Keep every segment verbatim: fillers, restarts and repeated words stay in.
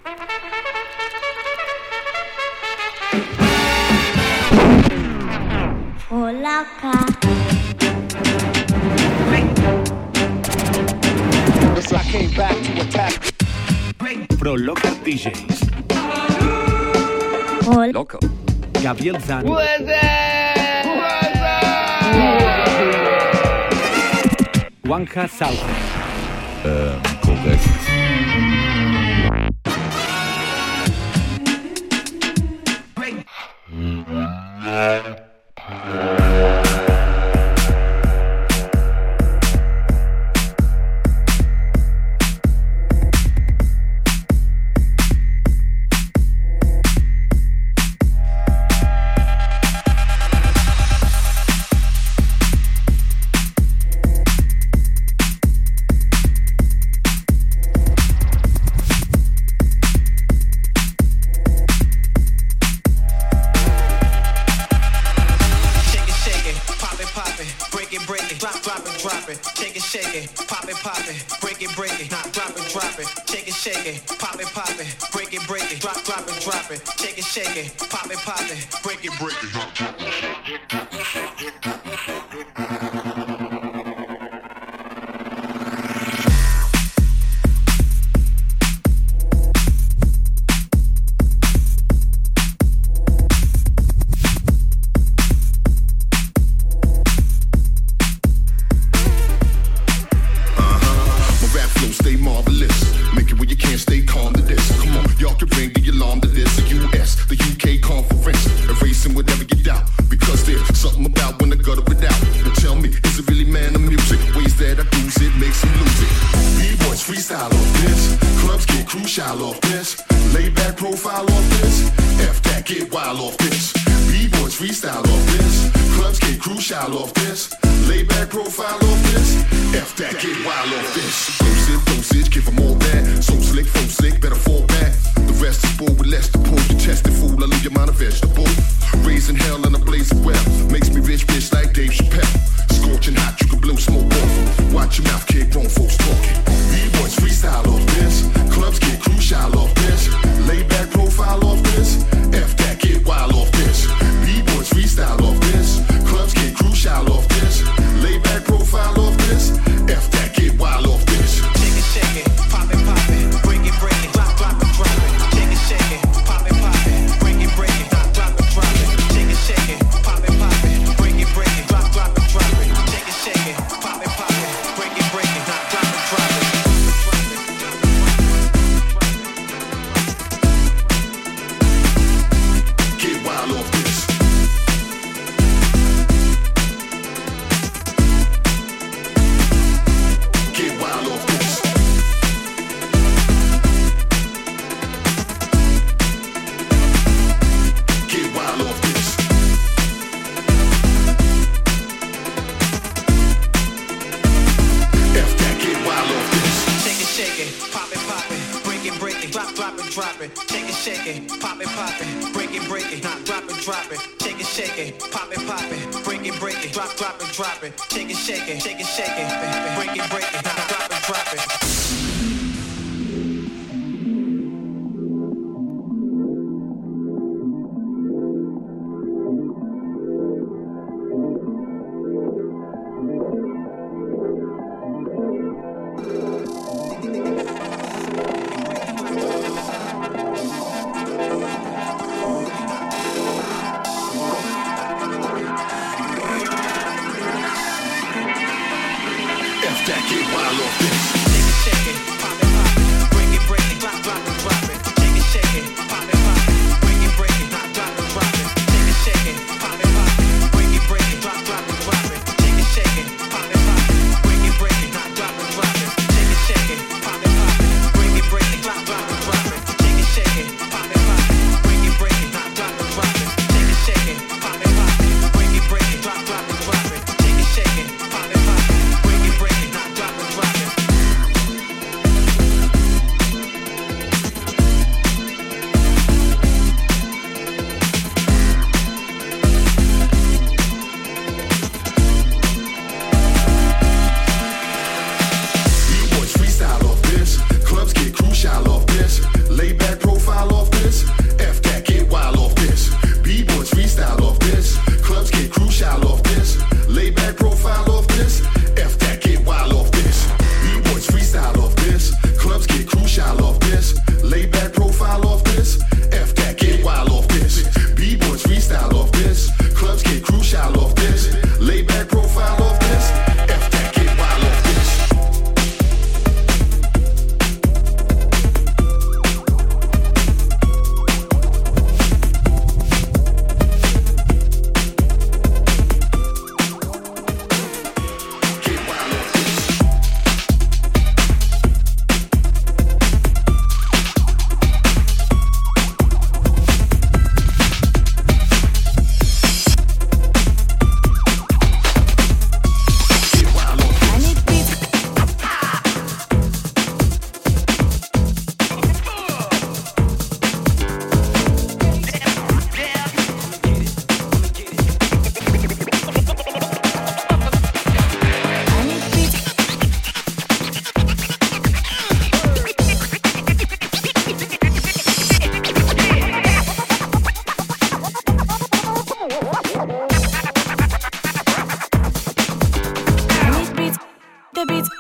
Polaka. I came back to attack. Pro Local D Js. Pol- Local. Gabriel Zan. What's that? What's Juanja South. Ähm, korrekt.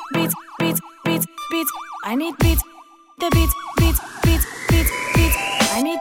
beats, beats, beats, beats. I need beats, the beats, beats, beats, beats, beats. I need.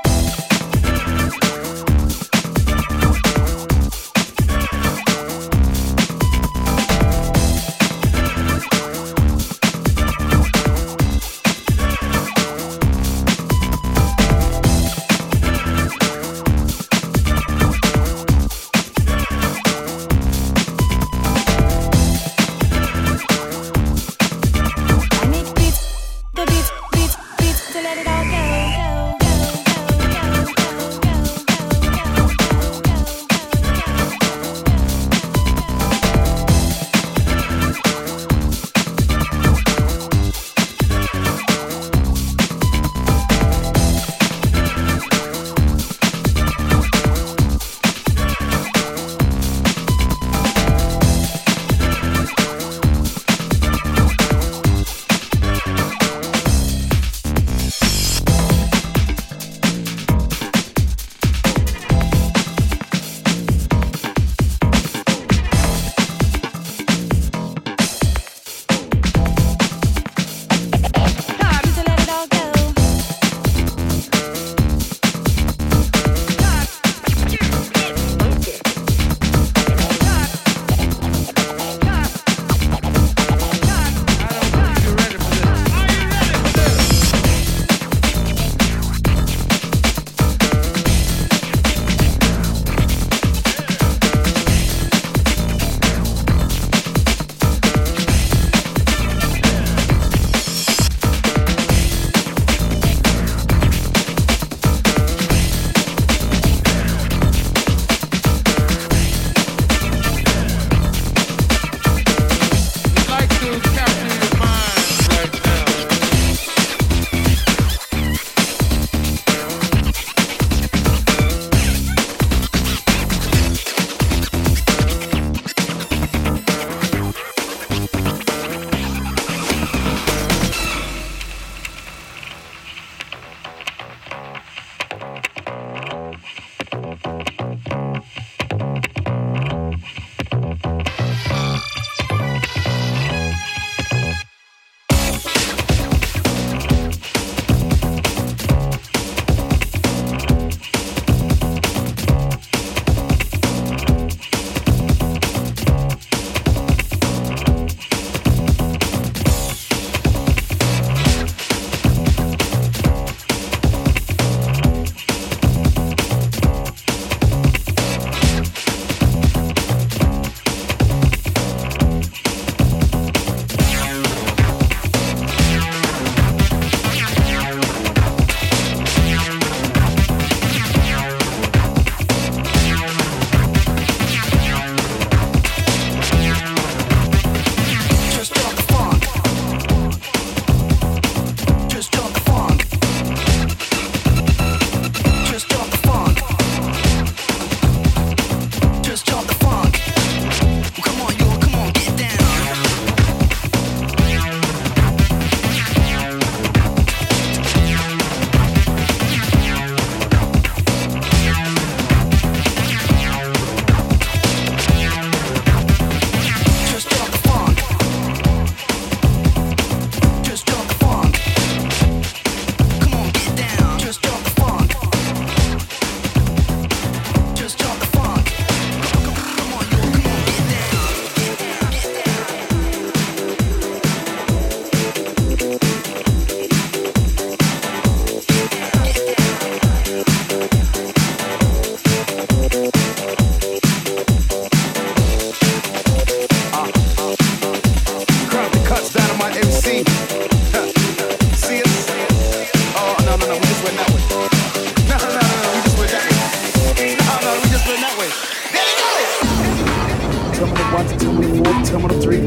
Terminal three.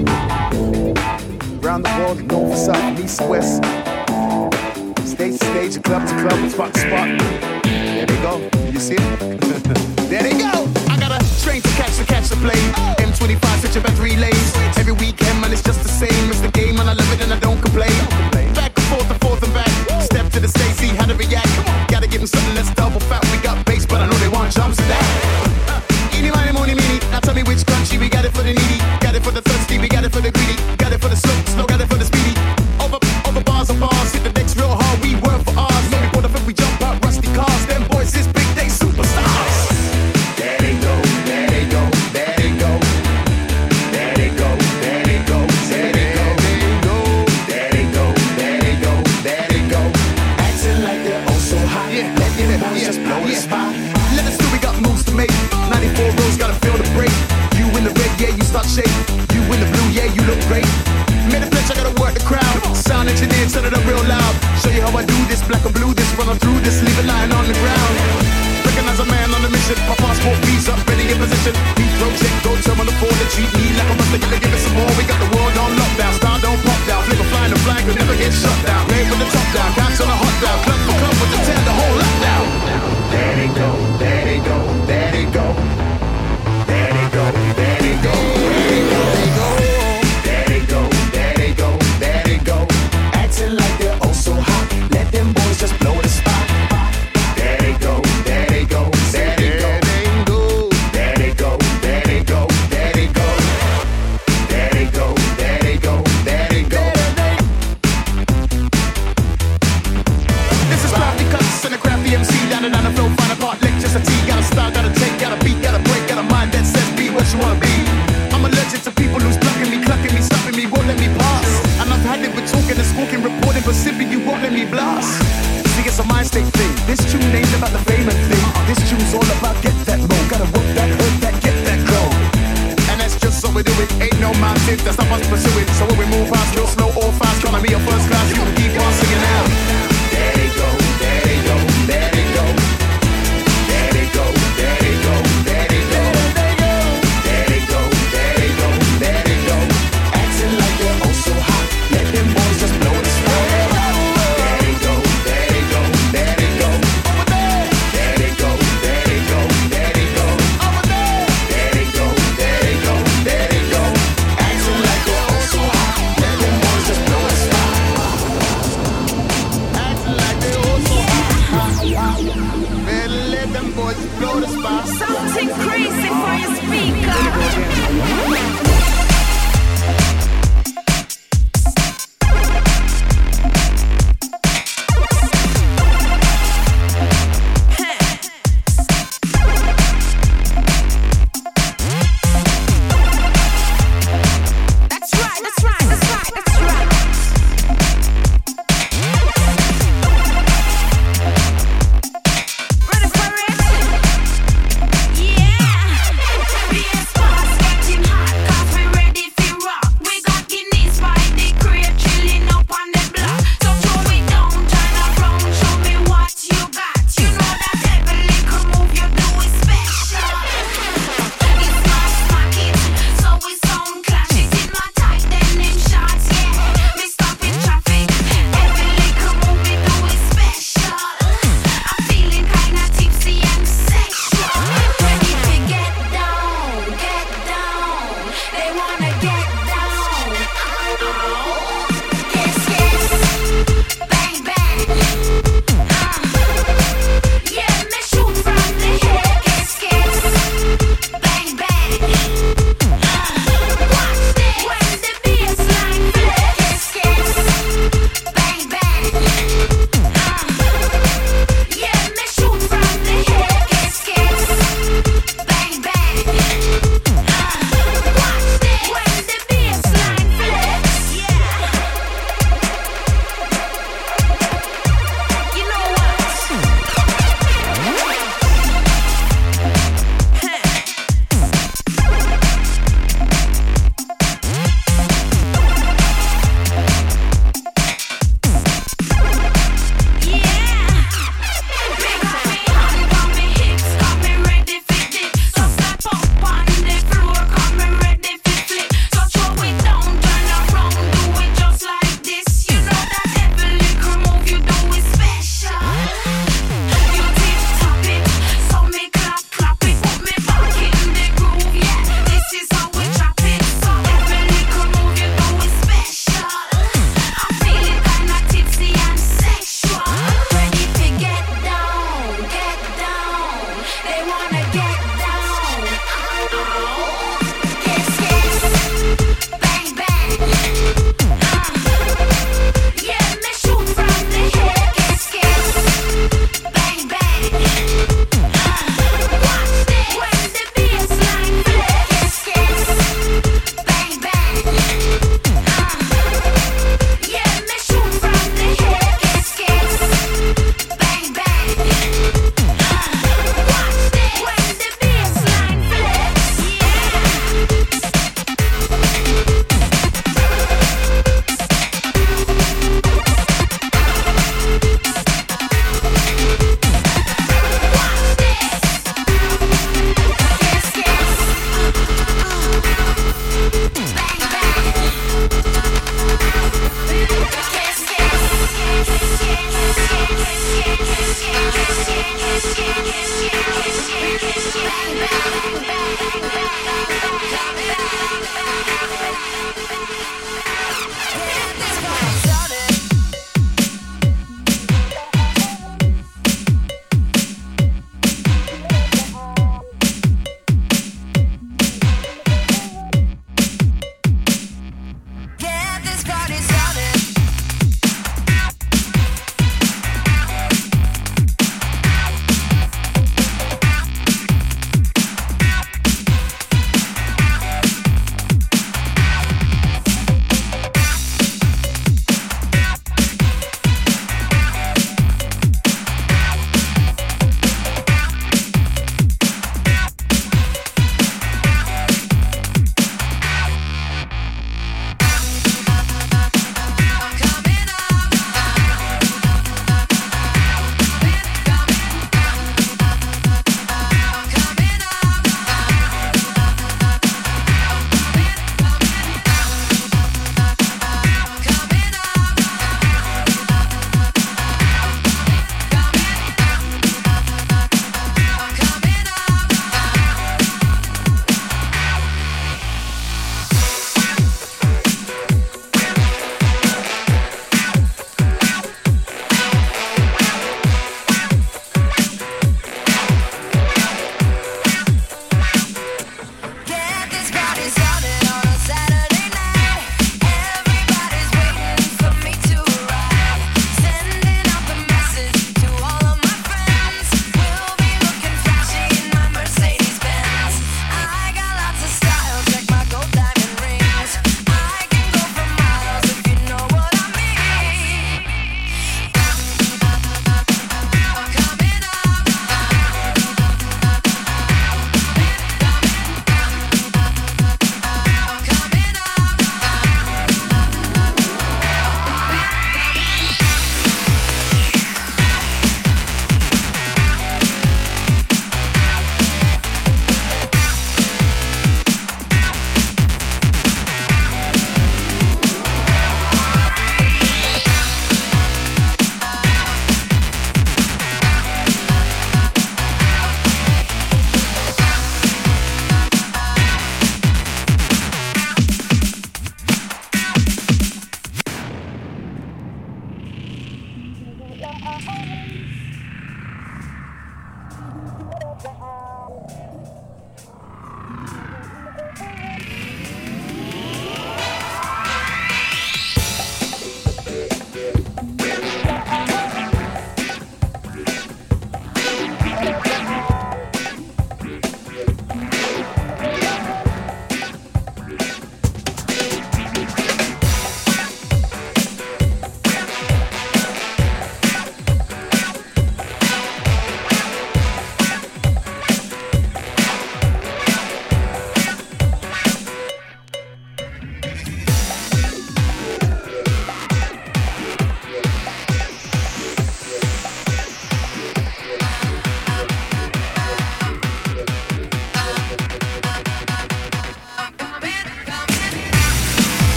Round the world, north, south, east, west. Stage to stage, club to club, spot to spot. There they go. You see it? There they go. I got a train to catch to catch the plane. M twenty-five, switching back three lanes. Every weekend, man, it's just the same. It's the game, and I love it, and I don't complain. Back and forth and forth and back. Step to the stage, see how to react. Gotta give them something that's double fat. We got bass, but I know they want jumps to that. Eeny, miny, money, mini. Now tell me which country we got it for the needy. Got it for the thirsty, we got it for the greedy. Got it for the slow, slow. They gonna give us some more. We got the world on lockdown. Star don't pop down. Flip a flying the flag, we'll never get shut down. Play with the top down, cancel the hot down. Club for club with the tear the whole lot down. There they go, there they go, there they go. There they go, there they go, there they go. There they go, there they go, there they go. Acting like they're oh so hot. Let them boys just blow the spot. There they go, there they go, there they go. There they go, there they go, there they go. There they go, there they go, there they go. This is crafty cuts and a crafty M C down and down the flow, find a part, electricity. Got a style, got a take, got a beat, got a break, got a mind that says be what you wanna be. I'm allergic to people who's blocking me, clucking me, stopping me, won't let me pass. And I've had it with talking and squawking, reporting, but simply you won't let me blast. See, it's a mind state thing. This tune ain't about the fame and thing. This tune's all about get that mo, gotta work that, hurt that, get that glow. And that's just so we do it. Ain't no mountain that's not us pursue it. So when we move fast, real slow or fast, gonna be a first class. You can keep on singing out. There they go, there they go, there they go. There they go, there they go, there they go. There they go, there they go, there they go. Acting like they're oh so hot. Let them boys just blow the spot. There they go, there they go, there they go. There they go, there they go, there they go. There they go, there they go, there they go. Acting like they're oh so hot. Let them boys just blow the spot.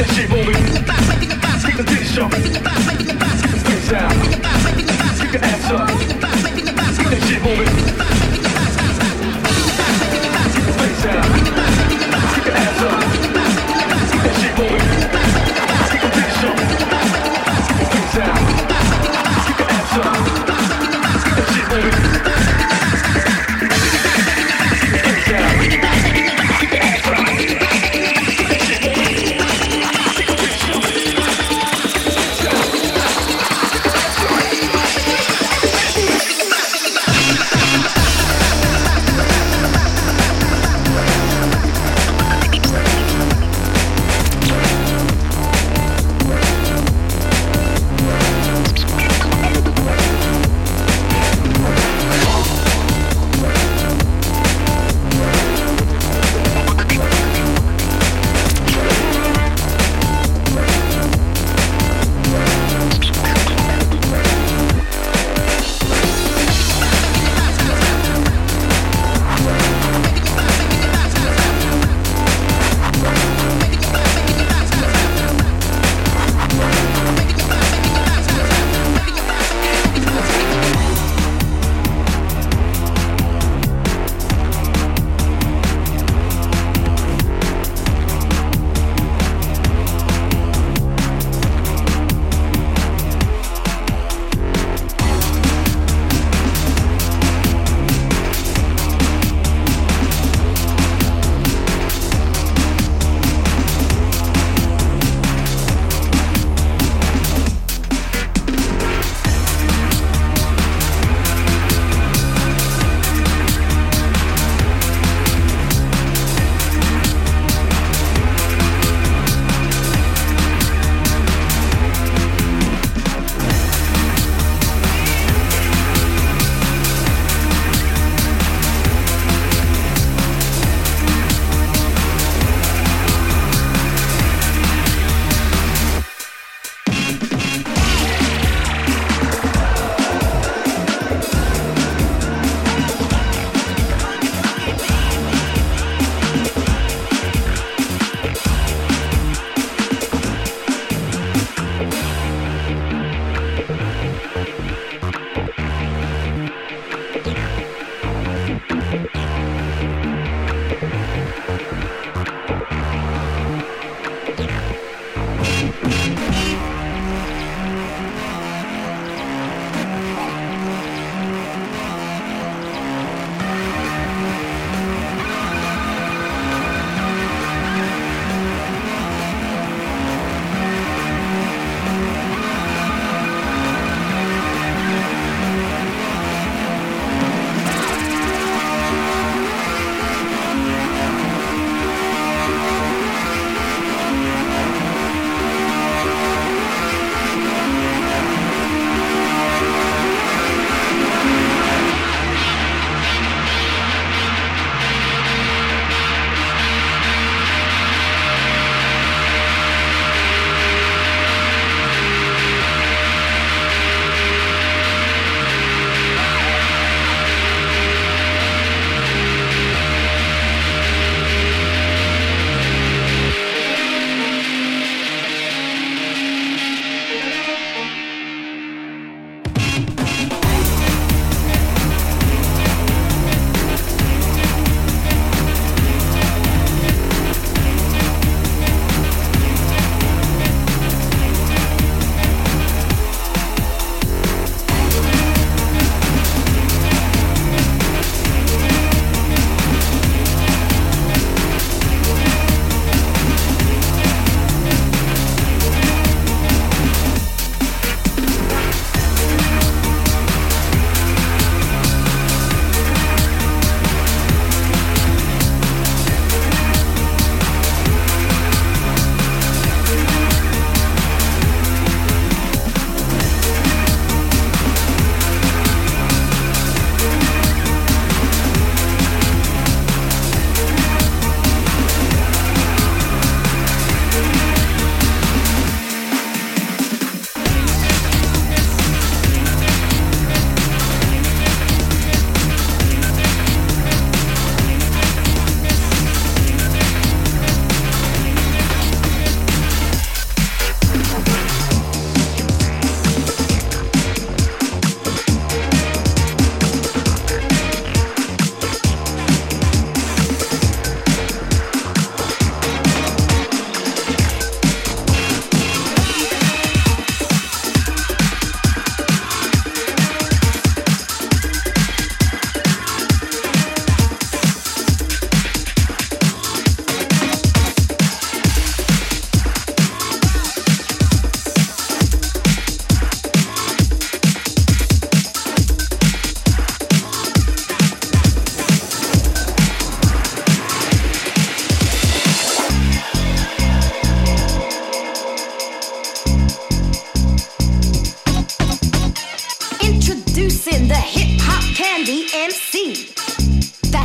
that shit moving. Keep the titties show. Face down. Keep your ass up. Keep that shit moving. Face down. Keep your ass up. Keep that shit moving. Keep the titties show. Face down. Keep your ass up. Keep that shit moving. Face down. Keep your ass up.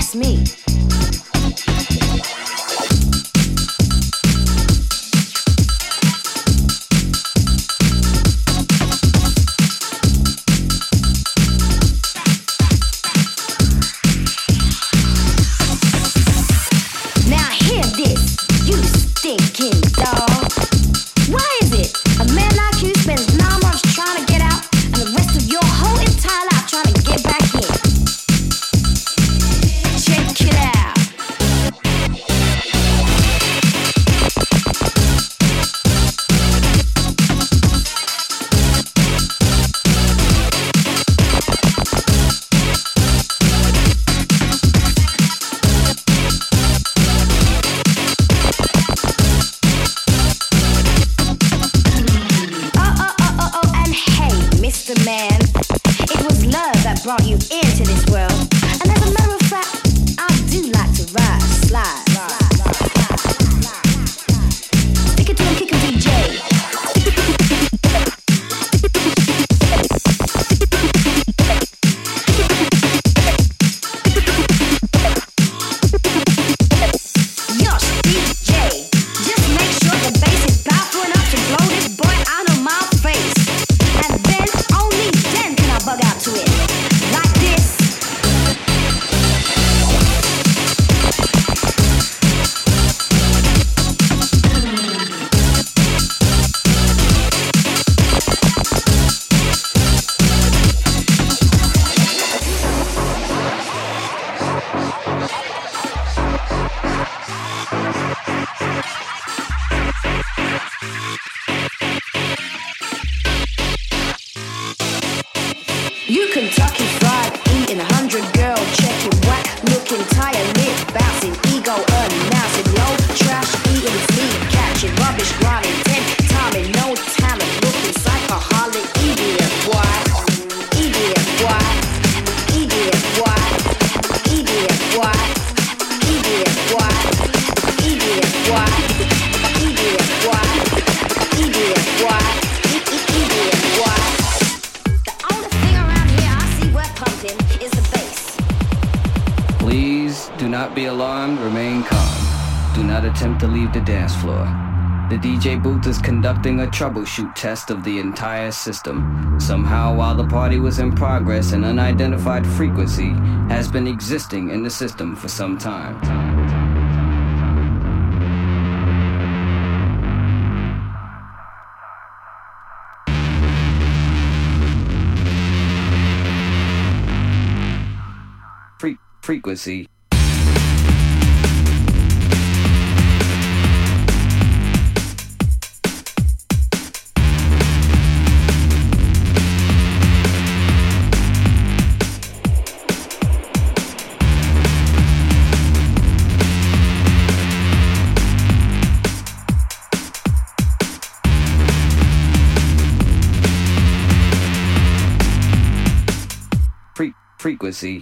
That's me. Now hear this, you stinking dog. Why is it a man like you spends nine months trying to get out and the rest of your whole entire life trying to get back in? Check it out. Mister Man, it was love that brought you into this world. And as a matter of fact, I do like to ride, slide. Stick it to him, kick him, D J. Yosh, D J, just make sure the bass is powerful enough to blow this boy out of my face. And then, only then can I bug out to it. Like this. You Kentucky fried, eating a hundred girl, check it whack, looking tired, lip bouncing, ego announcing, low trash, eating sleep, catching rubbish, grinding, ten timing, no talent, looking psychoholic, idiot, boy, idiot, boy, idiot, boy, idiot, boy, idiot, boy, idiot, boy, idiot, boy, idiot, boy, idiot, boy. The only thing around here I see worth pumping is the bass. Please do not be alarmed, remain calm. Do not attempt to leave the dance floor. The D J booth is conducting a troubleshoot test of the entire system. Somehow, while the party was in progress, an unidentified frequency has been existing in the system for some time. Fre- frequency. Fre- frequency.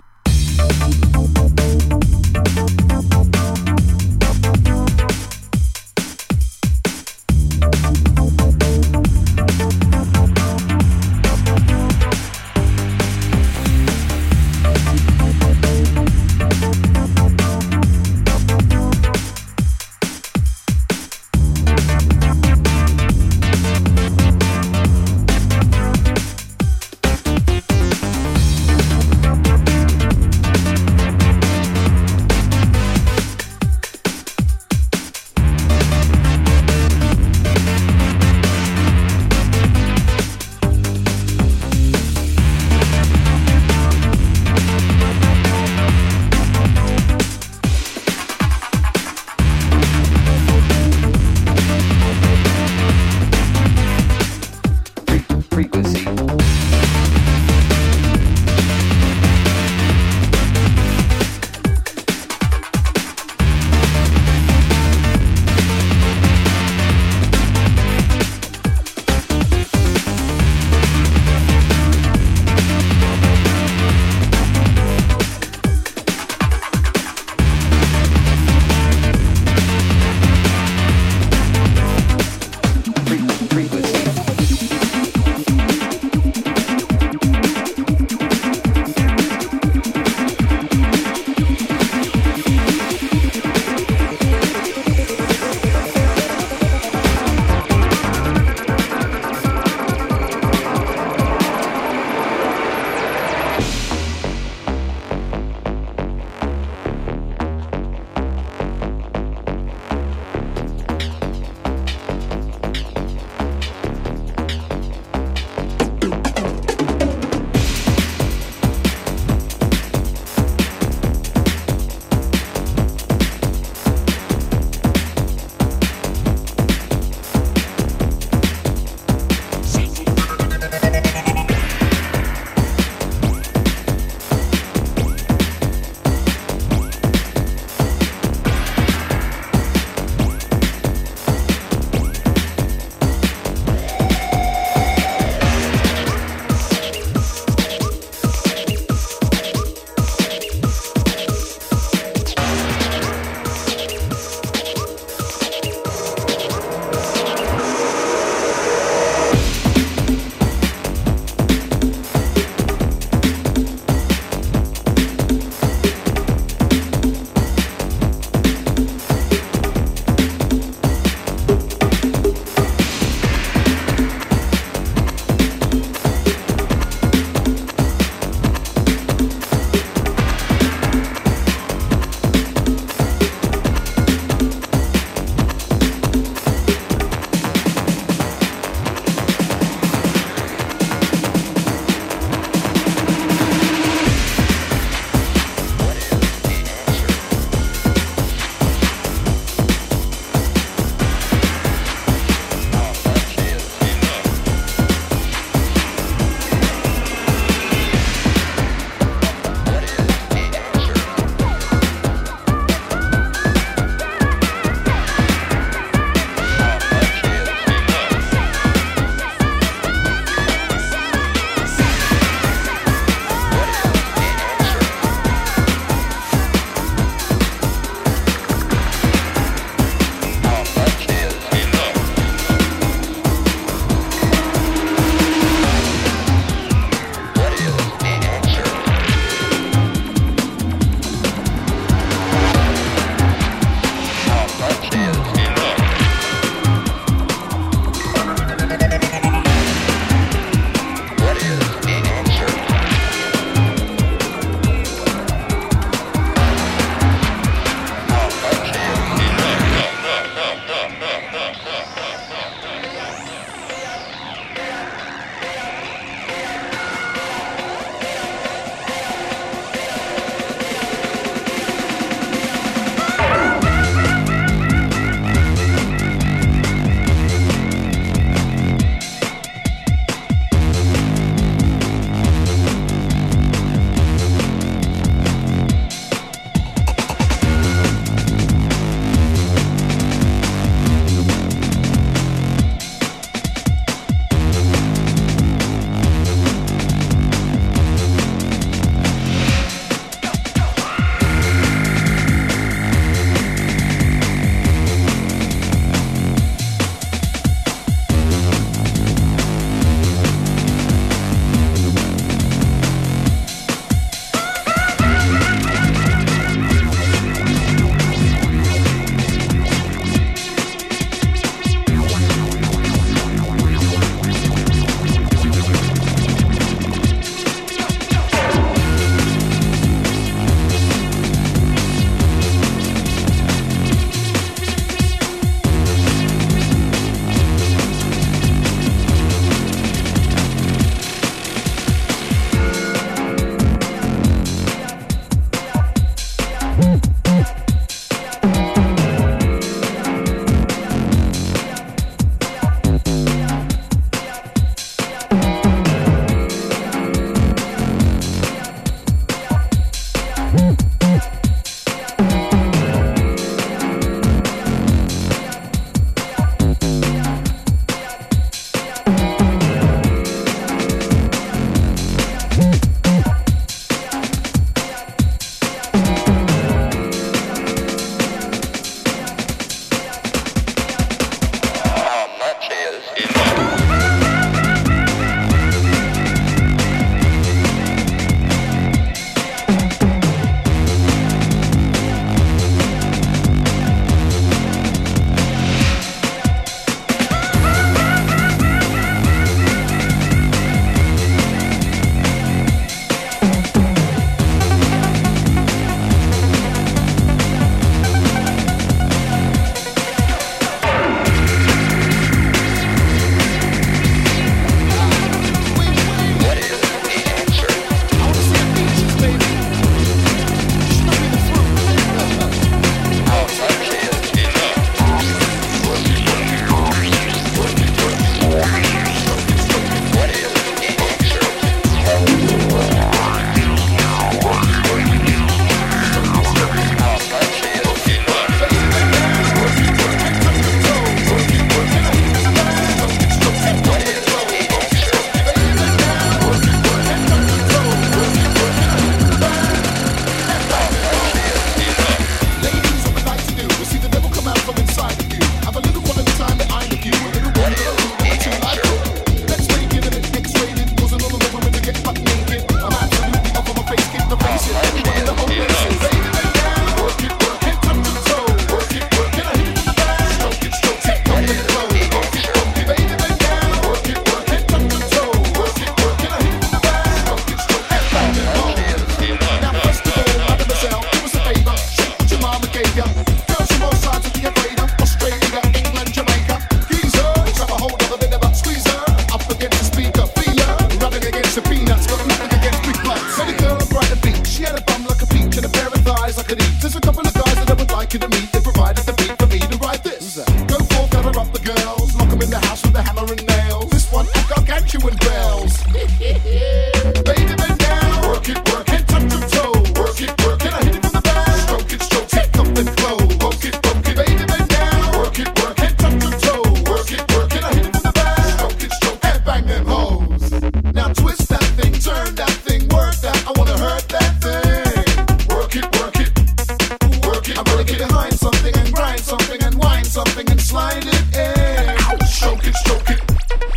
looking at me, they provided the beat for me to write this. Go forth, gather up the girls, lock them in the house with the hammer and nails. This one I gargantuan bells. Baby, bend down, work it, work it, touch your toe. Work it, work it, I hit it from the back. Stroke it, stroke it, up and flow. Poke it, poke it, baby, bend down, work it, work it, touch your toe. Work it, work it, I hit it from the back. Stroke it, stroke it, and bang them hoes. Now twist that thing, turn that thing, work that. I wanna hurt that thing. Work it, work it, work it. I'm gonna get behind something and grind something and wind something and slide it in. Stroke it, stroke it.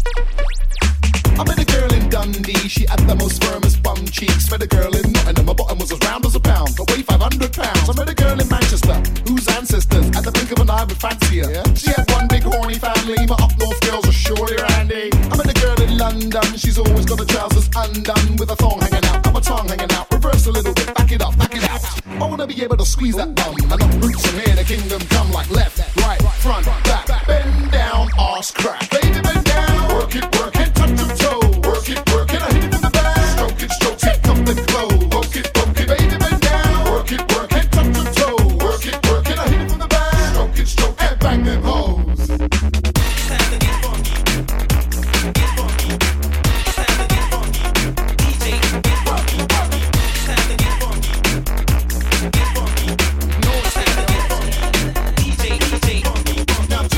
I met a girl in Dundee, she had the most firmest bum cheeks. Met a girl in Nottingham, her bottom was as round as a pound, but weighed five hundred pounds. I met a girl in Manchester, whose ancestors at the blink of an eye would fancy her. Yeah? She had one big horny family, my up north girls are surely randy. I met a girl in London, she's always got her trousers undone, with a thong hanging out, and my tongue hanging out. Reverse a little bit, back it up, back it out. I wanna be able to squeeze that bum, and up roots from here, the kingdom come like left, right, front, back, bend down, arse crack. Baby, bend down, work it, work it, touch your toe. Work it, work it, I hit it from the back. Stroke it, stroke it, up and flow. Poke it, poke it, baby, bend down. Work it, work it, touch your toe. Work it, work it, I hit it from the back. Stroke it, stroke it, and bang them hoes. Now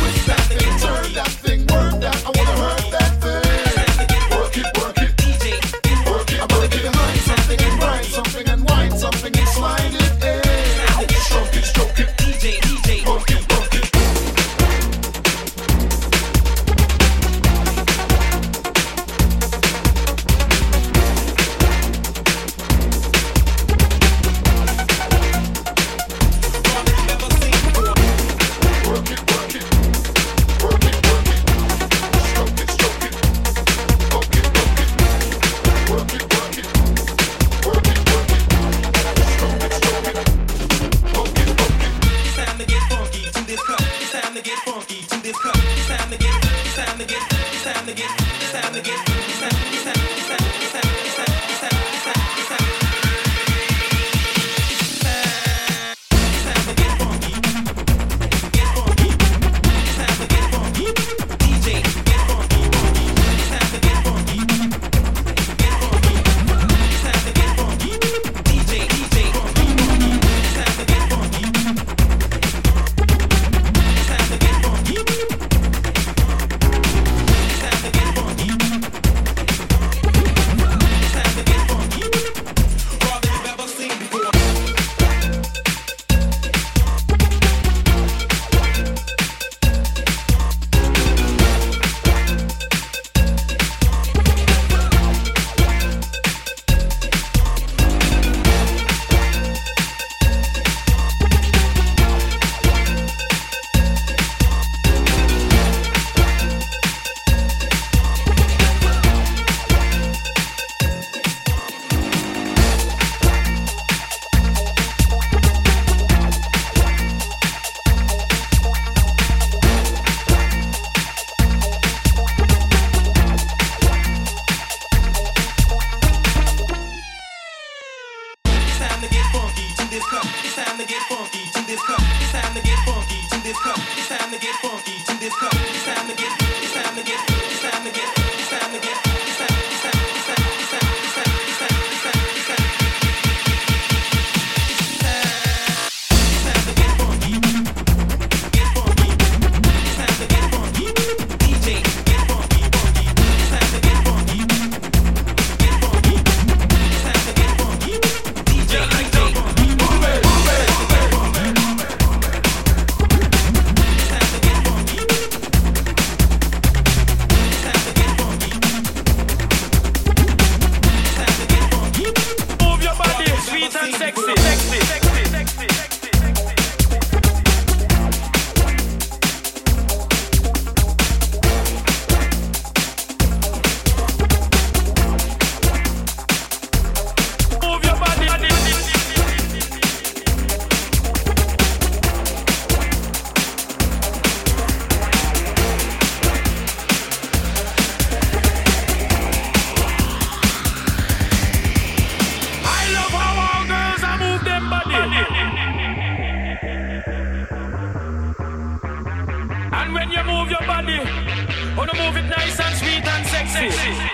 And when you move your body, wanna move it nice and sweet and sexy.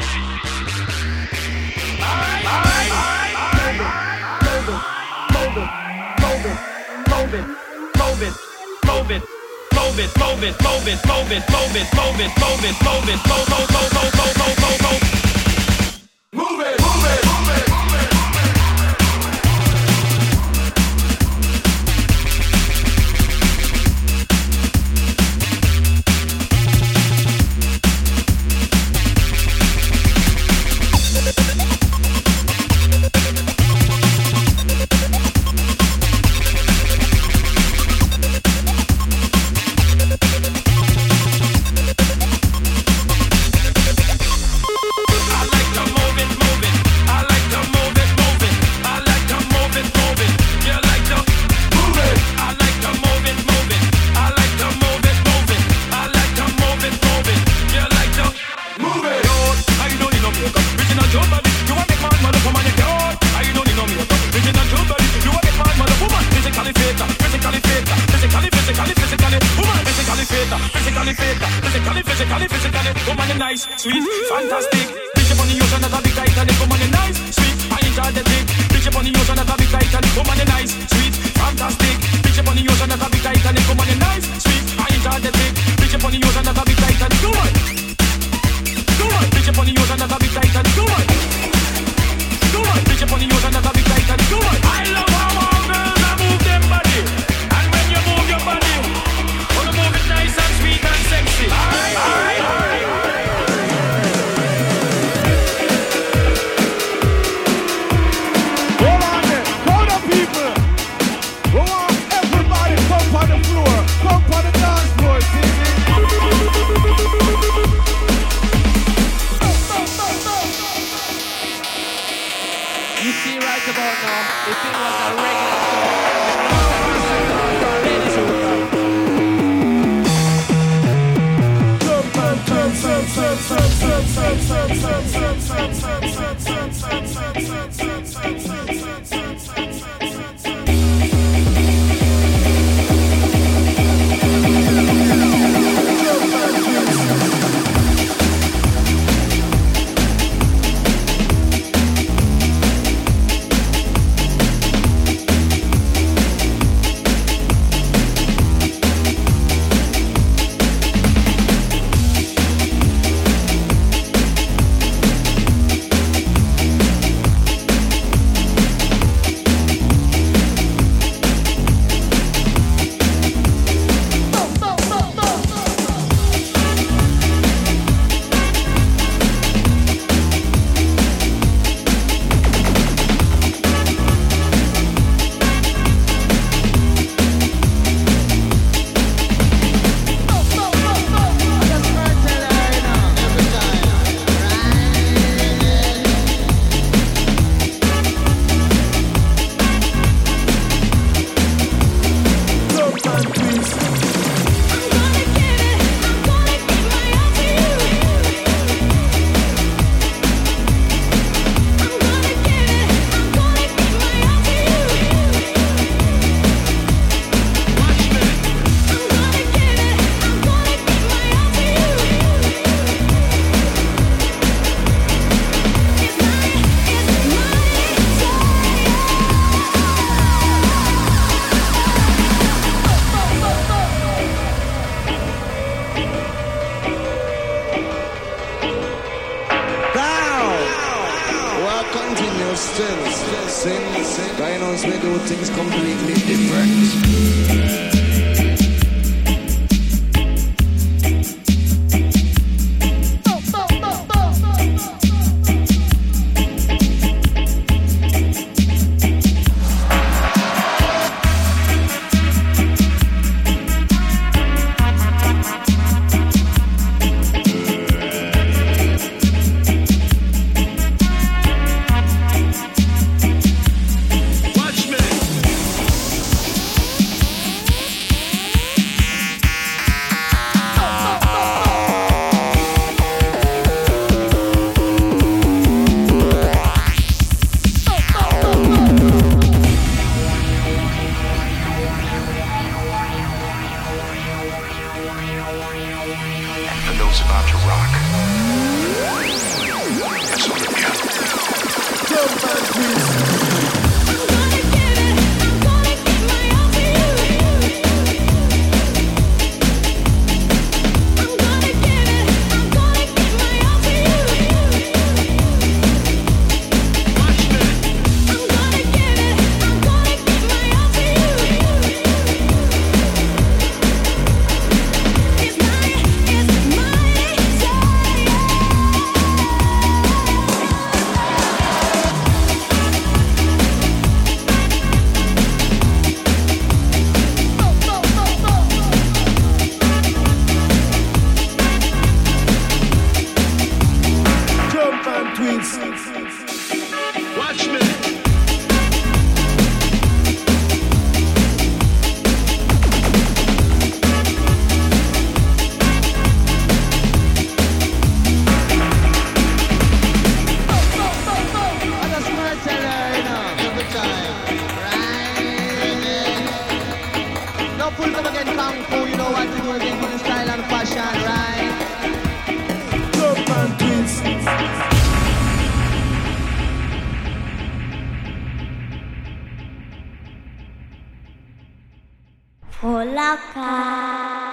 Alright, alright, alright, alright. Move it, move it, move it, move it, move it, move it, move it, move it, move it, move it, move it, move it, move it, move, move, move, move, move, move, move, move. Move it, move it, move it, move it. Sweet, fantastic. Bitch up on the ocean at a big Titanic. Woman, you nice, sweet, I enjoy the dick. Bitch up on the ocean at a big Titanic. Woman, you nice, sweet, fantastic. Bitch up on the ocean at a big Titanic. Woman, you nice, sweet, I enjoy the dick. Bitch up on the ocean at a big Titanic. Go on, go on. Bitch up on the ocean at a big Titanic. Go on, go on. Bitch up on the ocean at a big Titanic. Go on. I love how all girls I move them body, and when you move your body, wanna move it nice and sweet and sexy. Alright, alright, alright. About now, if it was a regular loca.